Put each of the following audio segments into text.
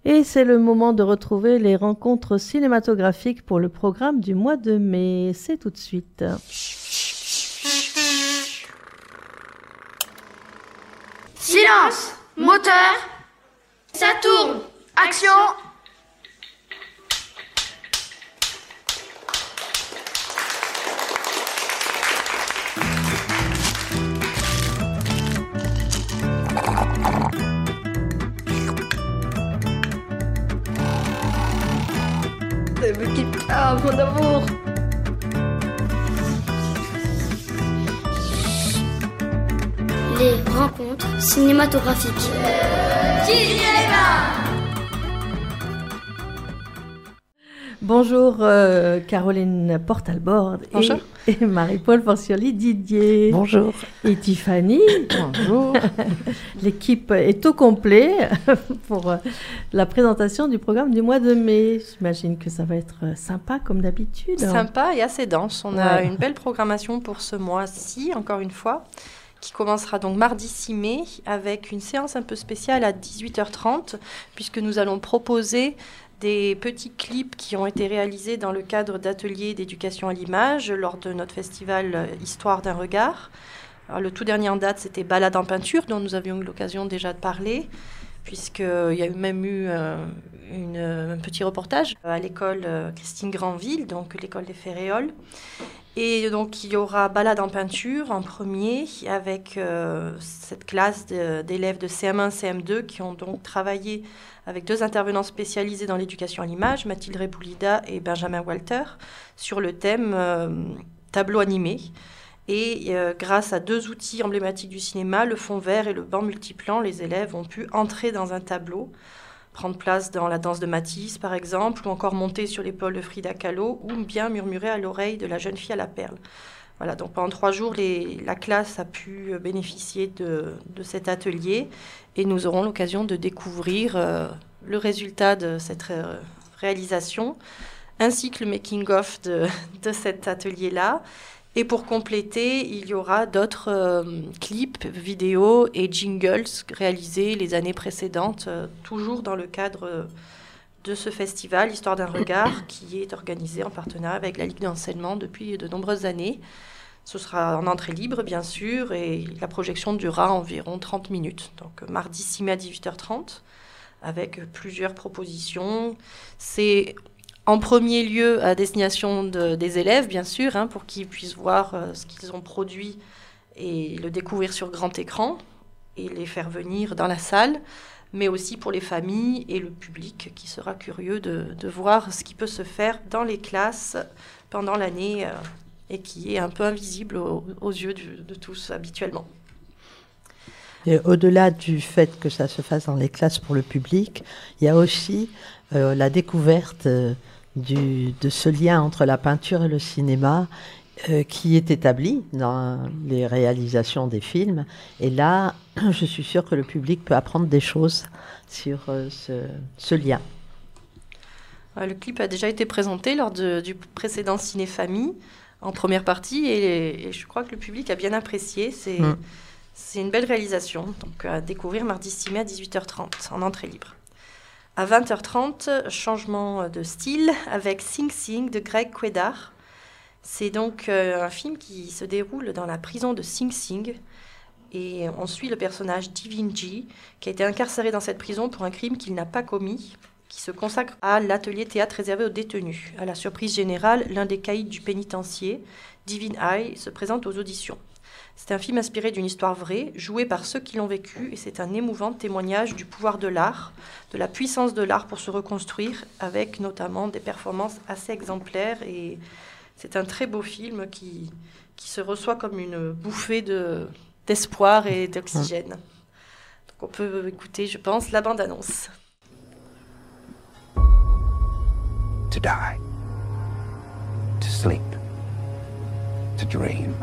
Et c'est le moment de retrouver les rencontres cinématographiques pour le programme du mois de mai. C'est tout de suite. Silence! Moteur! Ça tourne! Action! Ne me quitte pas, mon amour. Les rencontres cinématographiques. Bonjour Caroline Portalbord. Bonjour. Et Marie-Paul Forcioli-Didier. Bonjour. Et Tiffany. Bonjour. L'équipe est au complet pour la présentation du programme du mois de mai. J'imagine que ça va être sympa comme d'habitude. Sympa et assez dense. On a une belle programmation pour ce mois-ci, encore une fois, qui commencera donc mardi 6 mai avec une séance un peu spéciale à 18h30, puisque nous allons proposer des petits clips qui ont été réalisés dans le cadre d'ateliers d'éducation à l'image lors de notre festival Histoire d'un regard. Alors, le tout dernier en date, c'était Balade en peinture, dont nous avions eu l'occasion déjà de parler, puisqu'il y a même eu un petit reportage à l'école Christine Granville, donc l'école des Ferréoles. Et donc, il y aura Balade en peinture en premier, avec cette classe d'élèves de CM1, CM2 qui ont donc travaillé avec deux intervenants spécialisés dans l'éducation à l'image, Mathilde Reboulida et Benjamin Walter, sur le thème tableau animé. Et grâce à deux outils emblématiques du cinéma, le fond vert et le banc multiplan, les élèves ont pu entrer dans un tableau, prendre place dans la danse de Matisse, par exemple, ou encore monter sur l'épaule de Frida Kahlo, ou bien murmurer à l'oreille de la jeune fille à la perle. Voilà, donc pendant 3 jours, la classe a pu bénéficier de cet atelier et nous aurons l'occasion de découvrir le résultat de cette réalisation, ainsi que le making-of de cet atelier-là. Et pour compléter, il y aura d'autres clips, vidéos et jingles réalisés les années précédentes, toujours dans le cadre de ce festival, Histoire d'un regard, qui est organisé en partenariat avec la Ligue d'enseignement depuis de nombreuses années. Ce sera en entrée libre, bien sûr, et la projection durera environ 30 minutes. Donc, mardi 6 mai à 18h30, avec plusieurs propositions. C'est en premier lieu à destination des élèves, bien sûr, pour qu'ils puissent voir ce qu'ils ont produit et le découvrir sur grand écran et les faire venir dans la salle, mais aussi pour les familles et le public qui sera curieux de voir ce qui peut se faire dans les classes pendant l'année et qui est un peu invisible aux yeux de tous habituellement. Et au-delà du fait que ça se fasse dans les classes pour le public, il y a aussi la découverte de ce lien entre la peinture et le cinéma qui est établi dans les réalisations des films. Et là, je suis sûre que le public peut apprendre des choses sur ce lien. Le clip a déjà été présenté lors du précédent Ciné-Famille en première partie et je crois que le public a bien apprécié. C'est une belle réalisation, donc à découvrir mardi 6 mai à 18h30 en entrée libre. À 20h30, changement de style avec Sing Sing de Greg Quedar. C'est donc un film qui se déroule dans la prison de Sing Sing. Et on suit le personnage Divinji, qui a été incarcéré dans cette prison pour un crime qu'il n'a pas commis, qui se consacre à l'atelier théâtre réservé aux détenus. À la surprise générale, l'un des caïds du pénitencier, Divin Eye, se présente aux auditions. C'est un film inspiré d'une histoire vraie, joué par ceux qui l'ont vécu, et c'est un émouvant témoignage du pouvoir de l'art, de la puissance de l'art pour se reconstruire, avec notamment des performances assez exemplaires. Et c'est un très beau film qui se reçoit comme une bouffée d'espoir et d'oxygène. Donc on peut écouter, je pense, la bande-annonce. To die, to sleep, to dream.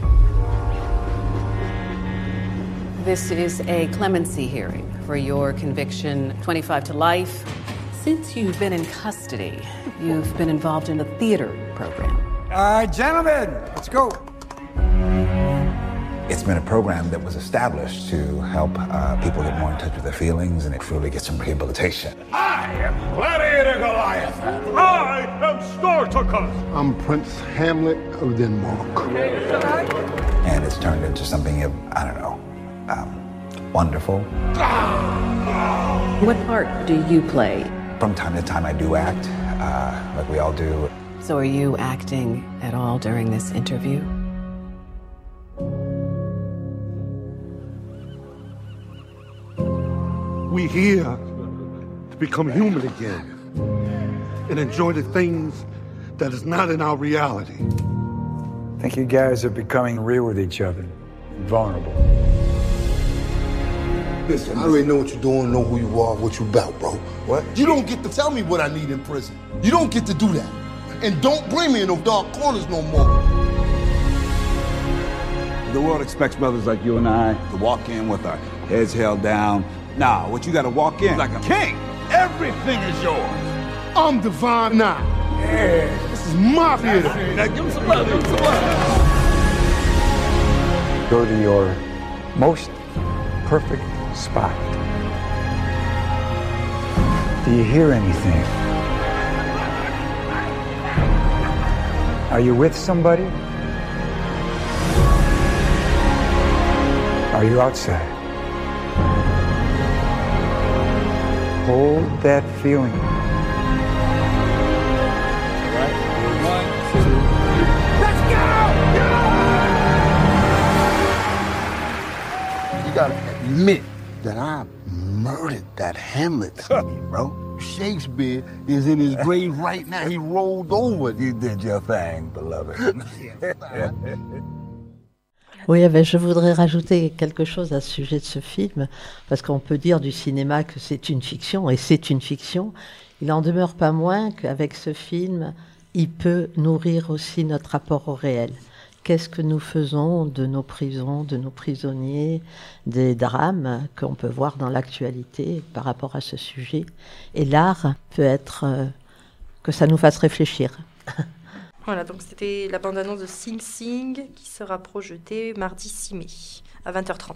This is a clemency hearing for your conviction, 25 to life. Since you've been in custody, you've been involved in a theater program. Gentlemen, let's go. It's been a program that was established to help people get more in touch with their feelings and truly get some rehabilitation. I am Gladiator Goliath. I am Spartacus. I'm Prince Hamlet of Denmark. And it's turned into something of, I don't know, wonderful. What part do you play? From time to time I do act, like we all do. So are you acting at all during this interview? We here to become human again and enjoy the things that is not in our reality. I think you guys are becoming real with each other, vulnerable. Listen, I already know what you're doing, know who you are, what you about, bro. What? You don't get to tell me what I need in prison. You don't get to do that. And don't bring me in those dark corners no more. The world expects brothers like you and I to walk in with our heads held down. Nah, what you gotta walk in like a king. Everything is yours. I'm Divine now. Yeah. This is my theater. Now give him some love, give him some love. Go to your most perfect spot. Do you hear anything? Are you with somebody? Are you outside? Hold that feeling. All right, 1, 2, let's go! You gotta admit that I murdered that Hamlet scene, bro. Shakespeare is in his grave right now. He rolled over. You did your thing, beloved. Oui, je voudrais rajouter quelque chose à ce sujet de ce film, parce qu'on peut dire du cinéma que c'est une fiction, et c'est une fiction. Il n'en demeure pas moins qu'avec ce film, il peut nourrir aussi notre rapport au réel. Qu'est-ce que nous faisons de nos prisons, de nos prisonniers, des drames qu'on peut voir dans l'actualité par rapport à ce sujet. Et l'art peut être que ça nous fasse réfléchir. Voilà, donc c'était la bande-annonce de Sing Sing qui sera projetée mardi 6 mai à 20h30.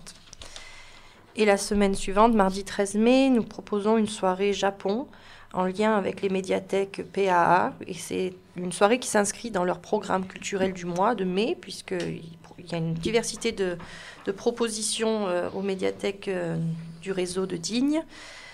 Et la semaine suivante, mardi 13 mai, nous proposons une soirée Japon en lien avec les médiathèques PAA. Et c'est une soirée qui s'inscrit dans leur programme culturel du mois de mai, puisqu'il y a une diversité de propositions aux médiathèques du réseau de Digne.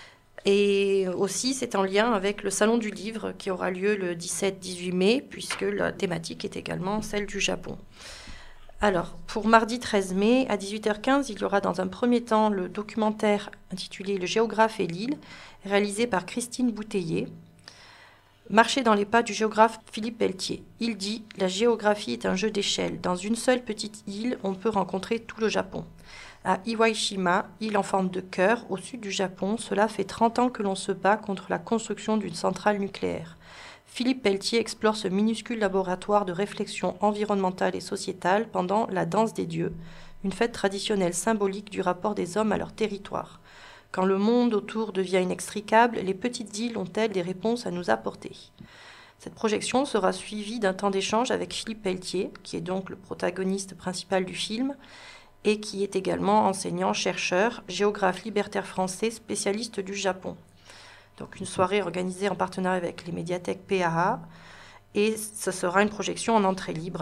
Et aussi, c'est en lien avec le Salon du Livre qui aura lieu le 17-18 mai, puisque la thématique est également celle du Japon. Alors, pour mardi 13 mai, à 18h15, il y aura dans un premier temps le documentaire intitulé « Le géographe et l'île », réalisé par Christine Bouteiller. Marcher dans les pas du géographe Philippe Pelletier. Il dit « La géographie est un jeu d'échelle. Dans une seule petite île, on peut rencontrer tout le Japon. » À Iwaishima, île en forme de cœur, au sud du Japon, cela fait 30 ans que l'on se bat contre la construction d'une centrale nucléaire. Philippe Pelletier explore ce minuscule laboratoire de réflexion environnementale et sociétale pendant la Danse des Dieux, une fête traditionnelle symbolique du rapport des hommes à leur territoire. Quand le monde autour devient inextricable, les petites îles ont-elles des réponses à nous apporter ? Cette projection sera suivie d'un temps d'échange avec Philippe Pelletier, qui est donc le protagoniste principal du film, et qui est également enseignant-chercheur, géographe libertaire français, spécialiste du Japon. Donc une soirée organisée en partenariat avec les médiathèques PAA, et ce sera une projection en entrée libre.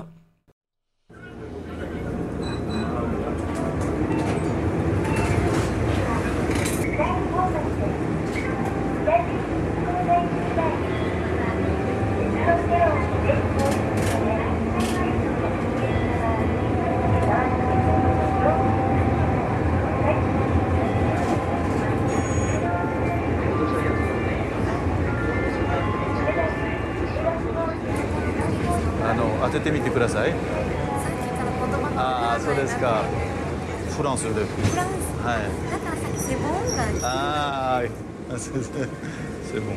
Ah, そうですか。フランスで。フランス。はい。だからさっきセボンが。ああ、セボン。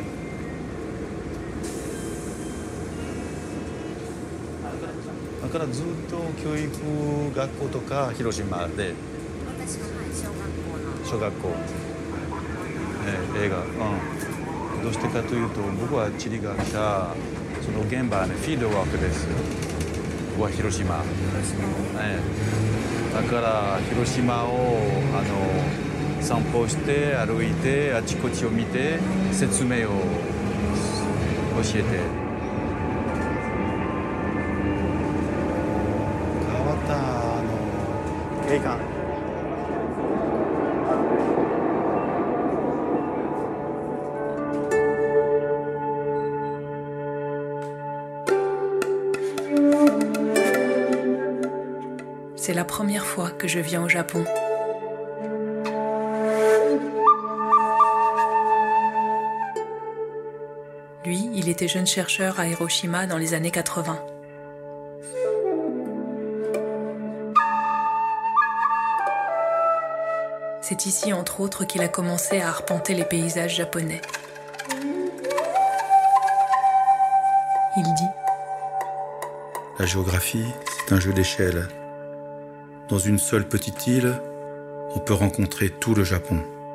だからずっと教育学校とか広島で。私は小学校の。映画。どうしてかというと僕は地理学者、その現場のフィールドワークです。 こは広島、だから広島を散歩して歩いてあちこちを見て説明を教えて。変わった景観。 C'est la première fois que je viens au Japon. Lui, il était jeune chercheur à Hiroshima dans les années 80. C'est ici, entre autres, qu'il a commencé à arpenter les paysages japonais. Il dit : La géographie, c'est un jeu d'échelle. Dans une seule petite île, on peut rencontrer tout le Japon.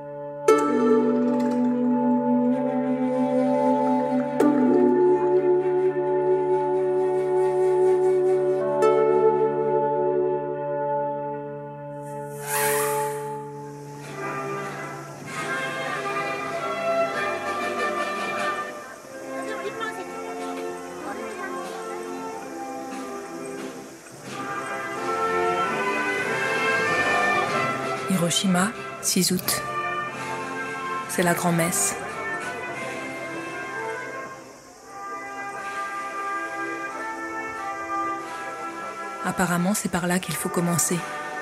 Hiroshima, 6 août. C'est la grand-messe. Apparemment, c'est par là qu'il faut commencer.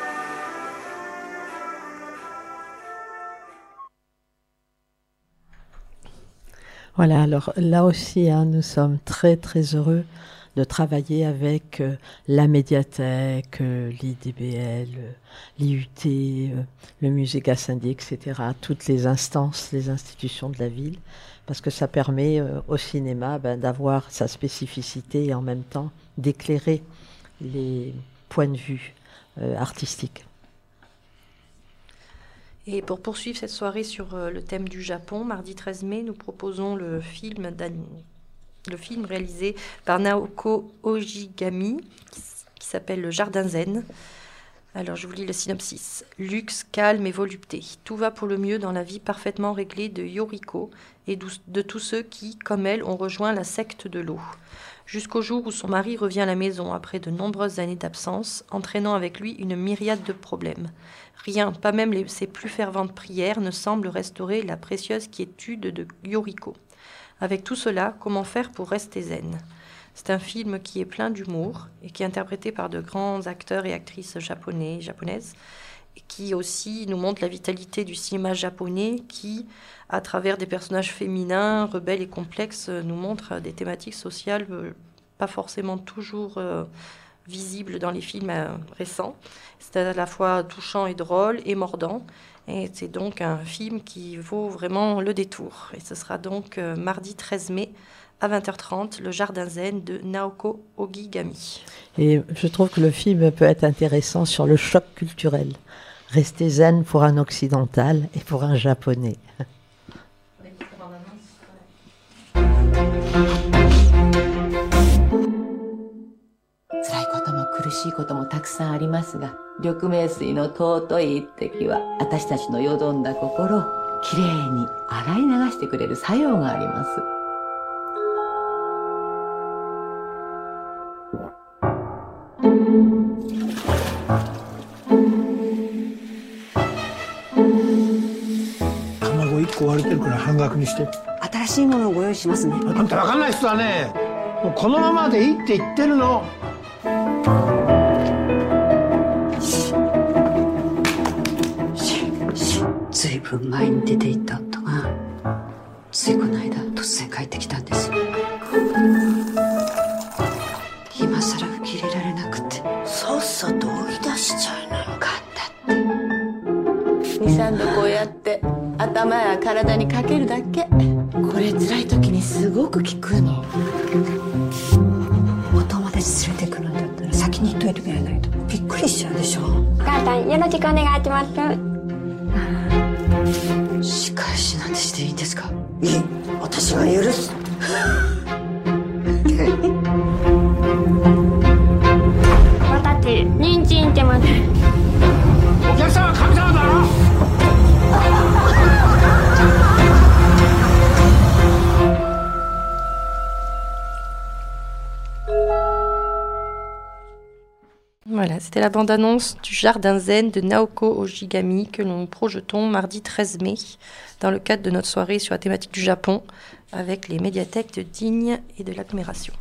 Voilà, alors là aussi, nous sommes très très heureux de travailler avec la médiathèque, l'IDBL, l'IUT, le musée Gassendi, etc., toutes les instances, les institutions de la ville, parce que ça permet au cinéma d'avoir sa spécificité et en même temps d'éclairer les points de vue artistiques. Et pour poursuivre cette soirée sur le thème du Japon, mardi 13 mai, nous proposons le film réalisé par Naoko Ogigami, qui s'appelle Le Jardin Zen. Alors, je vous lis le synopsis. Luxe, calme et volupté. Tout va pour le mieux dans la vie parfaitement réglée de Yoriko et de tous ceux qui, comme elle, ont rejoint la secte de l'eau. Jusqu'au jour où son mari revient à la maison après de nombreuses années d'absence, entraînant avec lui une myriade de problèmes. Rien, pas même ses plus ferventes prières, ne semble restaurer la précieuse quiétude de Yoriko. Avec tout cela, comment faire pour rester zen ? C'est un film qui est plein d'humour et qui est interprété par de grands acteurs et actrices japonaises, et qui aussi nous montre la vitalité du cinéma japonais qui, à travers des personnages féminins, rebelles et complexes, nous montre des thématiques sociales pas forcément toujours visibles dans les films récents. C'est à la fois touchant et drôle et mordant. Et c'est donc un film qui vaut vraiment le détour. Et ce sera donc mardi 13 mai à 20h30, Le Jardin Zen de Naoko Ogigami. Et je trouve que le film peut être intéressant sur le choc culturel. Rester zen pour un occidental et pour un japonais. 辛いことも苦しいこともたくさんありますが、緑明水の尊い一滴は私たちのよどんだ心をきれいに洗い流してくれる作用があります。 卵1個割れてるから半額にして。新しいものをご用意しますね。あんた分かんない人はね、もうこのままでいいって言ってるの。ずいぶん前に出て行った夫がついこの間突然帰ってきたんです。今さら受け入れられなくてさっさと追い出しちゃいなよ。かったって 2,3 度こうやって頭や体にかけるだけ。これ辛い時にすごく効くの。お友達連れてくるんだったら先に言っといてくれないとびっくりしちゃうでしょ。お母さんよろしくお願いします。仕返しなんてしていいんですか？いい、私が許す。 様に。 お客さんは神様だろ。 Voilà, c'était la bande-annonce du Jardin Zen de Naoko Ojigami que nous projetons mardi 13 mai dans le cadre de notre soirée sur la thématique du Japon avec les médiathèques de Digne et de l'agglomération.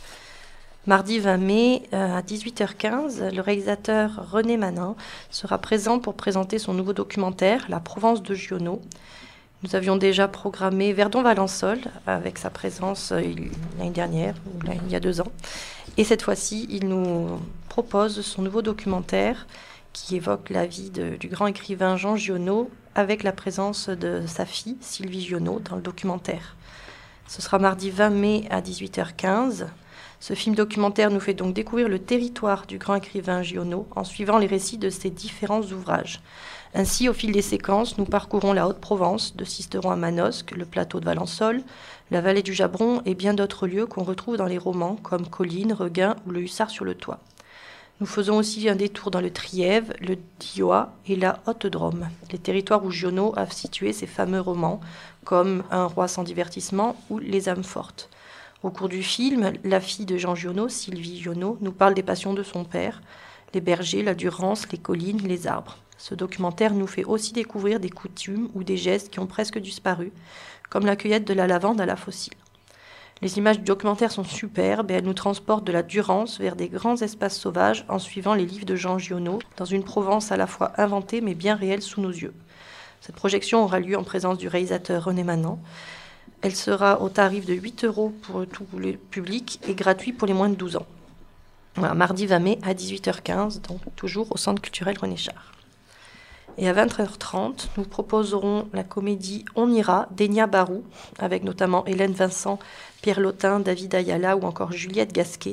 Mardi 20 mai à 18h15, le réalisateur René Manin sera présent pour présenter son nouveau documentaire La Provence de Giono. Nous avions déjà programmé Verdon-Valençol avec sa présence l'année dernière, ou il y a 2 ans. Et cette fois-ci, il nous propose son nouveau documentaire qui évoque la vie du grand écrivain Jean Giono avec la présence de sa fille Sylvie Giono dans le documentaire. Ce sera mardi 20 mai à 18h15. Ce film documentaire nous fait donc découvrir le territoire du grand écrivain Giono en suivant les récits de ses différents ouvrages. Ainsi, au fil des séquences, nous parcourons la Haute-Provence, de Sisteron à Manosque, le plateau de Valençol, la vallée du Jabron et bien d'autres lieux qu'on retrouve dans les romans comme Colline, Reguin ou Le Hussard sur le toit. Nous faisons aussi un détour dans le Trièves, le Diois et la Haute-Drôme, les territoires où Giono a situé ses fameux romans comme Un roi sans divertissement ou Les âmes fortes. Au cours du film, la fille de Jean Giono, Sylvie Giono, nous parle des passions de son père, les bergers, la Durance, les collines, les arbres. Ce documentaire nous fait aussi découvrir des coutumes ou des gestes qui ont presque disparu, comme la cueillette de la lavande à la fossile. Les images du documentaire sont superbes et elles nous transportent de la Durance vers des grands espaces sauvages en suivant les livres de Jean Giono, dans une Provence à la fois inventée mais bien réelle sous nos yeux. Cette projection aura lieu en présence du réalisateur René Manin. Elle sera au tarif de 8 € pour tout le public et gratuit pour les moins de 12 ans. Voilà, mardi 20 mai à 18h15, donc toujours au Centre culturel René Char. Et à 20h30, nous proposerons la comédie On ira d'Enya Barou, avec notamment Hélène Vincent, Pierre Lotin, David Ayala ou encore Juliette Gasquet.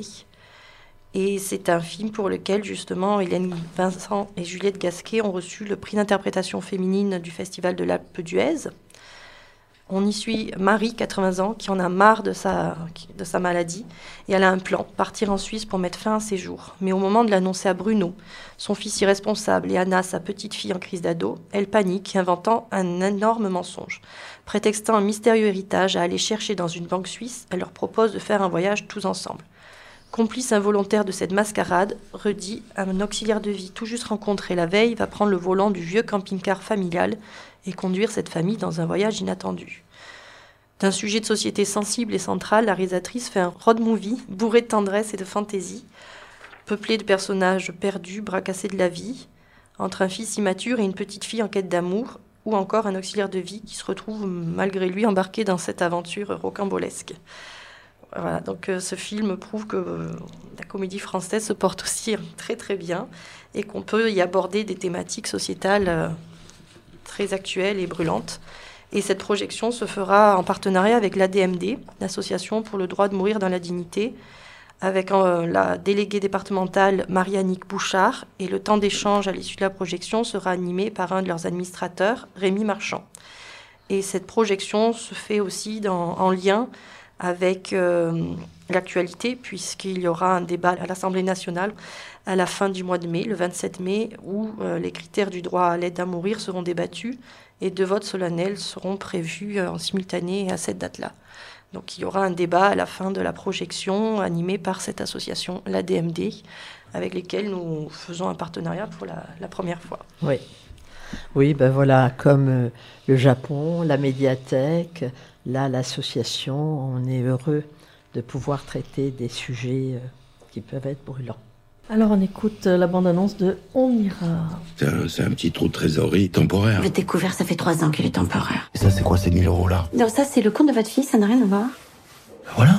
Et c'est un film pour lequel, justement, Hélène Vincent et Juliette Gasquet ont reçu le prix d'interprétation féminine du Festival de l'Alpe d'Huez. On y suit Marie, 80 ans, qui en a marre de sa maladie, et elle a un plan, partir en Suisse pour mettre fin à ses jours. Mais au moment de l'annoncer à Bruno, son fils irresponsable, et Anna, sa petite fille en crise d'ado, elle panique, inventant un énorme mensonge. Prétextant un mystérieux héritage à aller chercher dans une banque suisse, elle leur propose de faire un voyage tous ensemble. Complice involontaire de cette mascarade, Rudy, un auxiliaire de vie tout juste rencontré la veille, va prendre le volant du vieux camping-car familial et conduire cette famille dans un voyage inattendu. D'un sujet de société sensible et central, la réalisatrice fait un road movie bourré de tendresse et de fantaisie, peuplé de personnages perdus, bras cassés de la vie, entre un fils immature et une petite fille en quête d'amour, ou encore un auxiliaire de vie qui se retrouve malgré lui embarqué dans cette aventure rocambolesque. Voilà, donc ce film prouve que la comédie française se porte aussi très très bien et qu'on peut y aborder des thématiques sociétales très actuelles et brûlantes. Et cette projection se fera en partenariat avec l'ADMD, l'Association pour le droit de mourir dans la dignité, avec la déléguée départementale Marie-Annick Bouchard, et le temps d'échange à l'issue de la projection sera animé par un de leurs administrateurs, Rémi Marchand. Et cette projection se fait aussi en lien avec l'actualité, puisqu'il y aura un débat à l'Assemblée nationale à la fin du mois de mai, le 27 mai, où les critères du droit à l'aide à mourir seront débattus et 2 votes solennels seront prévus en simultané à cette date-là. Donc il y aura un débat à la fin de la projection animé par cette association, l'ADMD, avec lesquels nous faisons un partenariat pour la première fois. Oui. Oui, ben voilà, comme le Japon, la médiathèque, là, l'association, on est heureux de pouvoir traiter des sujets qui peuvent être brûlants. Alors on écoute la bande-annonce de On ira. C'est un petit trou de trésorerie temporaire. Le découvert, ça fait 3 ans qu'il est temporaire. Et ça, c'est quoi ces 1000 € là? Non, ça, c'est le compte de votre fille, ça n'a rien à voir. Voilà.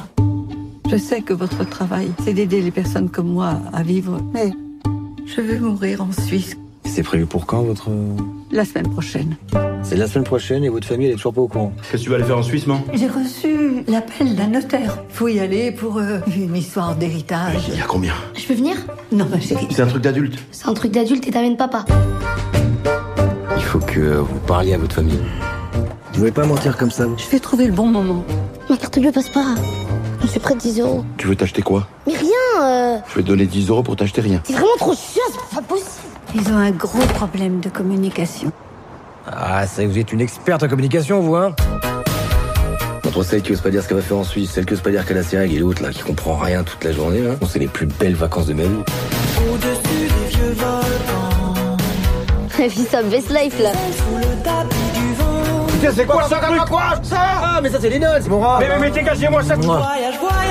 Je sais que votre travail, c'est d'aider les personnes comme moi à vivre, mais je veux mourir en Suisse. C'est prévu pour quand, votre... La semaine prochaine. C'est la semaine prochaine et votre famille, elle est toujours pas au courant. Qu'est-ce que tu vas aller faire en Suisse, man? J'ai reçu l'appel d'un notaire. Faut y aller pour une histoire d'héritage. Il y a combien? Je peux venir? Non, ma chérie. C'est un truc d'adulte. C'est un truc d'adulte et t'amènes papa. Il faut que vous parliez à votre famille. Vous pouvez pas mentir comme ça. Je vais trouver le bon moment. Ma carte bleue passe pas. Je suis prêt 10 €. Tu veux t'acheter quoi? Mais rien. Je vais te donner 10 € pour t'acheter rien. C'est vraiment trop cher, c'est pas possible. Ils ont un gros problème de communication. Ah, c'est que vous êtes une experte en communication, vous, hein? Entre celle qui ose pas dire ce qu'elle va faire en Suisse, celle qui ose pas dire qu'elle a ses règles et l'autre là qui comprend rien toute la journée, là. C'est les plus belles vacances de ma vie. Au-dessus des vieux volcans. La vie, ça best life là. Sous le tapis du vent. Putain, c'est quoi ça? Quoi ça? Ah, mais ça c'est les notes, c'est mon rap. Mais dégagez-moi ça. Voyage.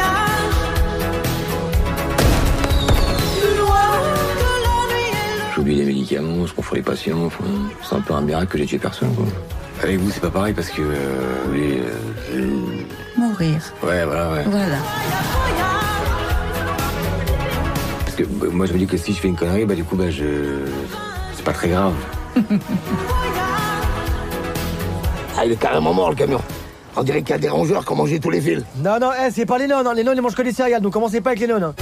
J'oublie les médicaments, je confonds les patients, enfin, c'est un peu un miracle que j'ai tué personne, quoi. Avec vous, c'est pas pareil parce que, Mourir. Ouais, voilà, ouais. Voilà. Parce que moi, je me dis que si je fais une connerie, du coup, c'est pas très grave. Ah, il est carrément mort, le camion. On dirait qu'il y a des rongeurs qui ont mangé tous les fils. Non, c'est pas les nonnes, hein. Les nonnes, ils mangent que des céréales, donc commencez pas avec les nonnes, hein.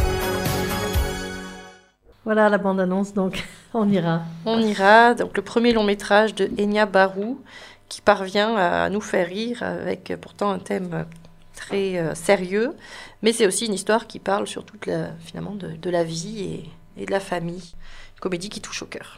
Voilà la bande-annonce, donc on ira. On ira, donc le premier long métrage de Enya Barou, qui parvient à nous faire rire avec pourtant un thème très sérieux, mais c'est aussi une histoire qui parle surtout finalement de la vie et de la famille. Une comédie qui touche au cœur.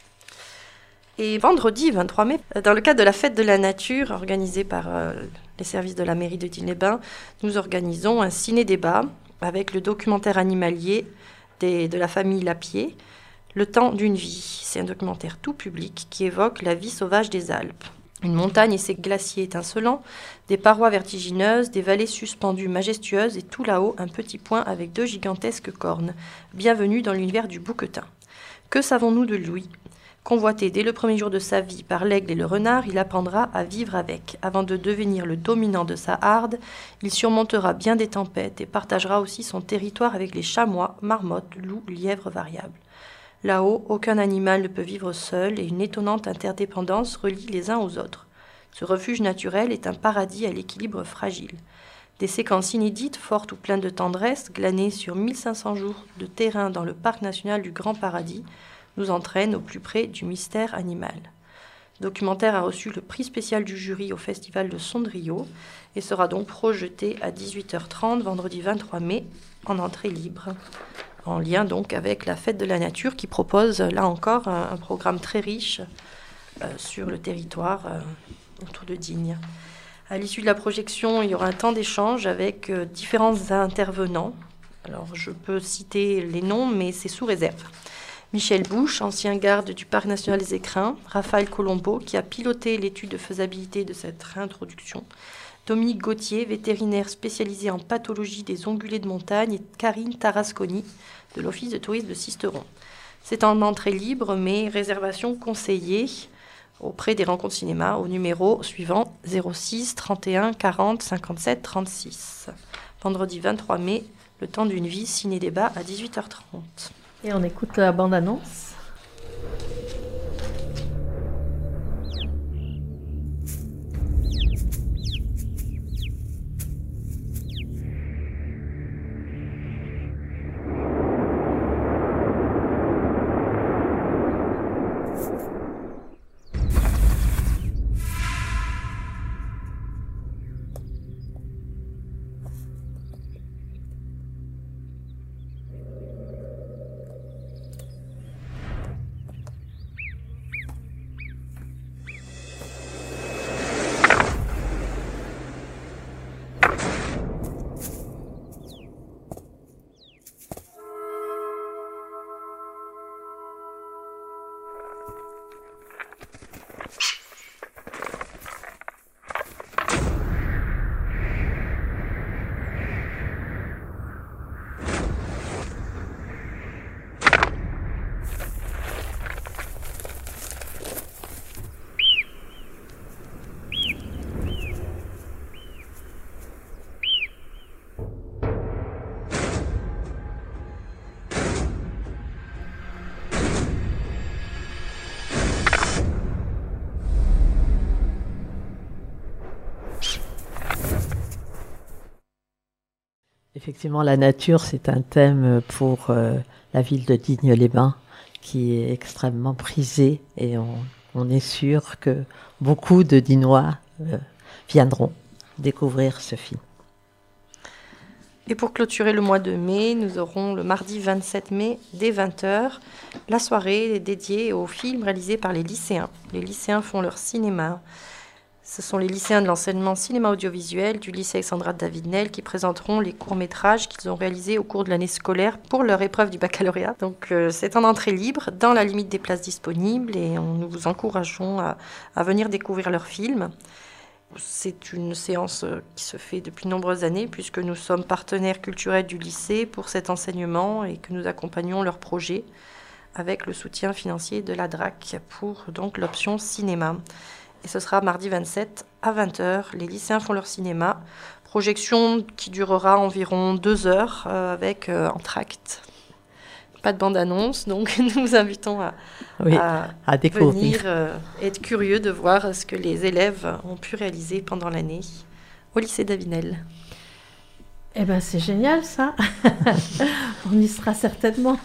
Et vendredi 23 mai, dans le cadre de la fête de la nature organisée par les services de la mairie de Digne-les-Bains, nous organisons un ciné-débat avec le documentaire animalier de la famille Lapierre, Le temps d'une vie. C'est un documentaire tout public qui évoque la vie sauvage des Alpes. Une montagne et ses glaciers étincelants, des parois vertigineuses, des vallées suspendues majestueuses et tout là-haut un petit point avec 2 gigantesques cornes. Bienvenue dans l'univers du bouquetin. Que savons-nous de Louis ? Convoité dès le premier jour de sa vie par l'aigle et le renard, il apprendra à vivre avec. Avant de devenir le dominant de sa harde, il surmontera bien des tempêtes et partagera aussi son territoire avec les chamois, marmottes, loups, lièvres variables. Là-haut, aucun animal ne peut vivre seul et une étonnante interdépendance relie les uns aux autres. Ce refuge naturel est un paradis à l'équilibre fragile. Des séquences inédites, fortes ou pleines de tendresse, glanées sur 1500 jours de terrain dans le parc national du Grand Paradis, nous entraîne au plus près du mystère animal. Le documentaire a reçu le prix spécial du jury au Festival de Sondrio et sera donc projeté à 18h30 vendredi 23 mai en entrée libre, en lien donc avec la Fête de la Nature qui propose là encore un programme très riche sur le territoire autour de Digne. À l'issue de la projection, il y aura un temps d'échange avec différents intervenants. Alors je peux citer les noms, mais c'est sous réserve. Michel Bouche, ancien garde du Parc national des Écrins, Raphaël Colombo, qui a piloté l'étude de faisabilité de cette réintroduction, Dominique Gauthier, vétérinaire spécialisé en pathologie des ongulés de montagne, et Karine Tarasconi, de l'Office de tourisme de Sisteron. C'est en entrée libre, mais réservation conseillée auprès des rencontres cinéma au numéro suivant 06 31 40 57 36. Vendredi 23 mai, le temps d'une vie, ciné-débat à 18h30. Et on écoute la bande-annonce. Effectivement, la nature, c'est un thème pour la ville de Digne-les-Bains qui est extrêmement prisé et on est sûr que beaucoup de Dinois viendront découvrir ce film. Et pour clôturer le mois de mai, nous aurons le mardi 27 mai dès 20h, la soirée dédiée aux films réalisés par les lycéens. Les lycéens font leur cinéma. Ce sont les lycéens de l'enseignement cinéma audiovisuel du lycée Alexandra David-Nel qui présenteront les courts-métrages qu'ils ont réalisés au cours de l'année scolaire pour leur épreuve du baccalauréat. Donc c'est en entrée libre, dans la limite des places disponibles, et nous vous encourageons à venir découvrir leurs films. C'est une séance qui se fait depuis de nombreuses années puisque nous sommes partenaires culturels du lycée pour cet enseignement et que nous accompagnons leurs projets avec le soutien financier de la DRAC pour donc l'option cinéma. Et ce sera mardi 27 à 20h. Les lycéens font leur cinéma. Projection qui durera environ 2 heures avec entr'acte. Pas de bande-annonce, donc nous vous invitons à découvrir, être curieux de voir ce que les élèves ont pu réaliser pendant l'année au lycée David-Nel. Eh bien, c'est génial, ça. On y sera certainement.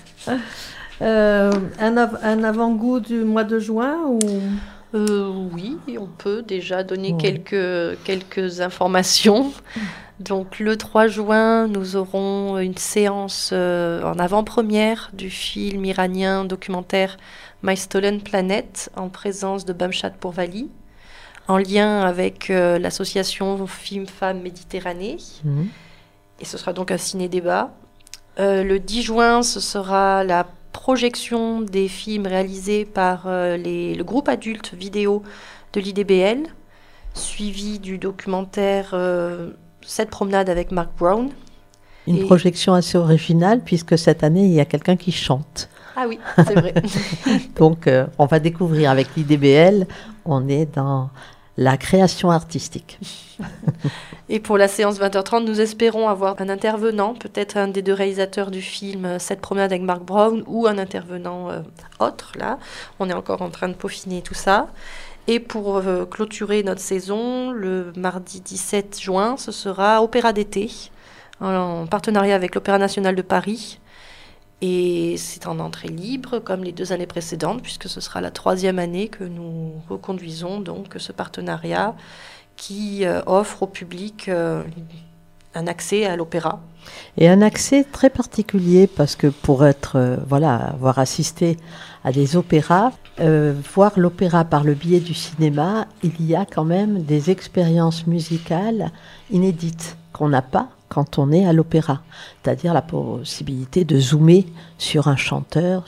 Un avant-goût du mois de juin ou... Oui, on peut déjà donner quelques informations. Donc le 3 juin, nous aurons une séance en avant-première du film iranien documentaire My Stolen Planet en présence de Bamshad Pourvali, en lien avec l'association Film Femmes Méditerranée. Et ce sera donc un ciné-débat. Le 10 juin, ce sera la projection des films réalisés par le groupe adulte vidéo de l'IDBL, suivi du documentaire Cette promenade avec Mark Brown. Une projection assez originale, puisque cette année, il y a quelqu'un qui chante. Ah oui, c'est vrai. Donc, on va découvrir avec l'IDBL, on est dans la création artistique. Et pour la séance 20h30, nous espérons avoir un intervenant, peut-être un des 2 réalisateurs du film Cette promenade avec Mark Brown, ou un intervenant autre, là. On est encore en train de peaufiner tout ça. Et pour clôturer notre saison, le mardi 17 juin, ce sera Opéra d'été, en partenariat avec l'Opéra national de Paris. Et c'est en entrée libre, comme les 2 années précédentes, puisque ce sera la 3e année que nous reconduisons donc ce partenariat qui offre au public un accès à l'opéra. Et un accès très particulier, parce que pour avoir assisté à des opéras, voir l'opéra par le biais du cinéma, il y a quand même des expériences musicales inédites qu'on n'a pas quand on est à l'opéra. C'est-à-dire la possibilité de zoomer sur un chanteur,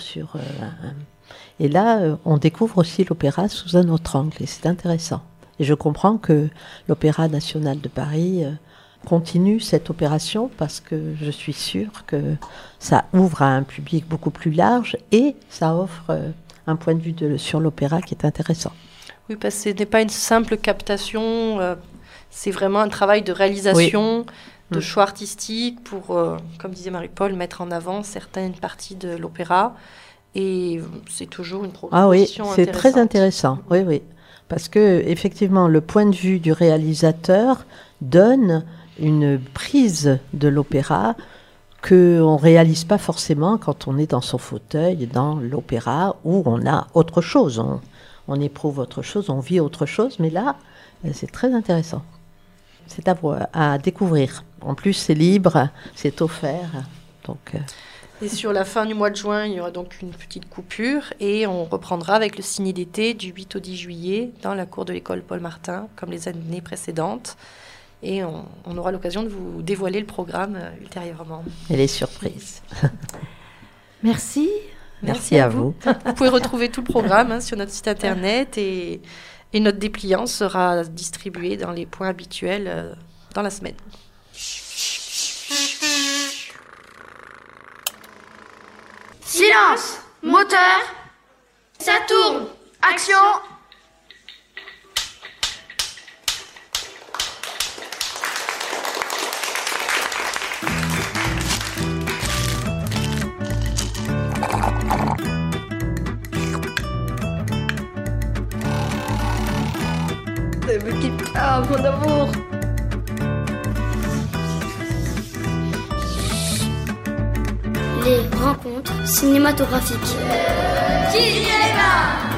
et là, on découvre aussi l'opéra sous un autre angle, et c'est intéressant. Et je comprends que l'Opéra national de Paris continue cette opération, parce que je suis sûre que ça ouvre à un public beaucoup plus large et ça offre un point de vue sur l'opéra qui est intéressant. Oui, parce que ce n'est pas une simple captation, c'est vraiment un travail de réalisation, de choix artistique pour, comme disait Marie-Paul, mettre en avant certaines parties de l'opéra. Et c'est toujours une proposition intéressante. C'est très intéressant, oui. Parce que effectivement, le point de vue du réalisateur donne une prise de l'opéra qu'on ne réalise pas forcément quand on est dans son fauteuil, dans l'opéra, où on a autre chose. On éprouve autre chose, on vit autre chose, mais là, c'est très intéressant. C'est à découvrir. En plus, c'est libre, c'est offert. Donc, Et sur la fin du mois de juin, il y aura donc une petite coupure et on reprendra avec le ciné d'été du 8 au 10 juillet dans la cour de l'école Paul Martin, comme les années précédentes. Et on aura l'occasion de vous dévoiler le programme ultérieurement. Et les surprises. Merci. Merci à vous. Vous pouvez retrouver tout le programme sur notre site internet et notre dépliant sera distribué dans les points habituels dans la semaine. Silence! Moteur! Ça tourne! Action! Ne me quitte pas, mon amour! Les rencontres cinématographiques. Cinéma!